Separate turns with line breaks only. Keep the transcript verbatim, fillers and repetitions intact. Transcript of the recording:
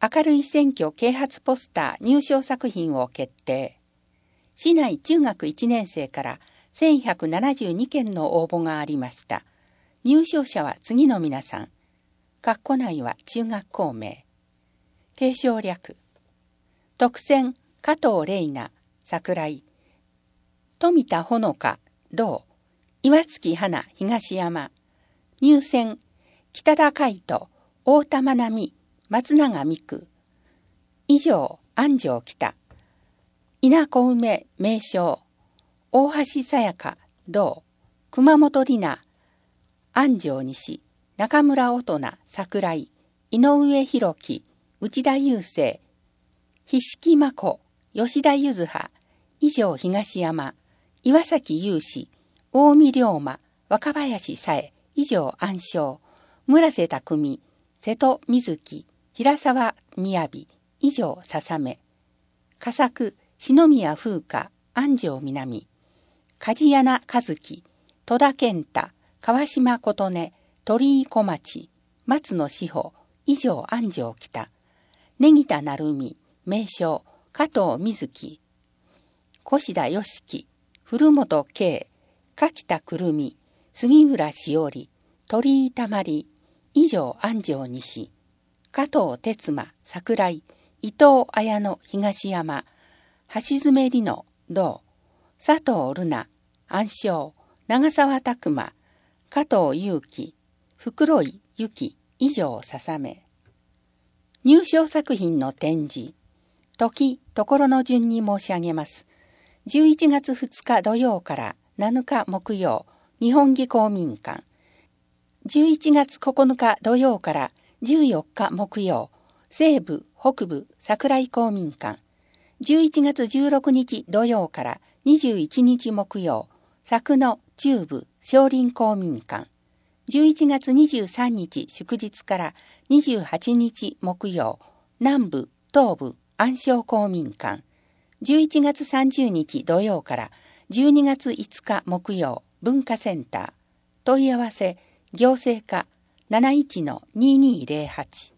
明るい選挙啓発ポスター入賞作品を決定。市内中学いちねん生からせんひゃくななじゅうにけんの応募がありました。入賞者は次の皆さん。括弧内は中学校名。継承略。特選、加藤玲奈、桜井。富田ほのか、同。岩月花、東山。入選、北田海斗、大田真奈美、松永美久。以上、安城北。稲子梅、名称。大橋さやか、同。熊本里奈、安城西。中村音名、桜井。井上弘樹、内田雄生。菱木真子、吉田柚葉。以上、東山。岩崎雄志、近江龍馬、若林さえ。以上、暗唱。村瀬匠、瀬戸瑞希、平沢雅。以上、笹目。佳作、篠宮風花、安城南。梶柳和樹、戸田健太、川島琴音、鳥居小町、松野志保。以上、安城北。根北成美、名称、加藤瑞希。越田良樹、古本圭、柿田くるみ、杉浦しおり、鳥居たまり。以上、安城西。加藤哲馬、桜井。伊藤綾乃、東山。橋爪里乃、同。佐藤瑠奈、暗唱。長澤拓馬、加藤祐樹、袋井由紀。以上、笹目。入賞作品の展示。時、ところの順に申し上げます。じゅういちがつふつか土曜からなのか木曜、日本技公民館。じゅういちがつここのか土曜からじゅうよっか木曜、西部、北部、桜井公民館。じゅういちがつじゅうろくにち土曜からにじゅういちにち木曜、佐久の中部、松林公民館。じゅういちがつにじゅうさんにち祝日からにじゅうはちにち木曜、南部、東部、安昌公民館。じゅういちがつさんじゅうにち土曜からじゅうにがついつか木曜、文化センター。問い合わせ、行政課 なないちのにーにーぜろはち。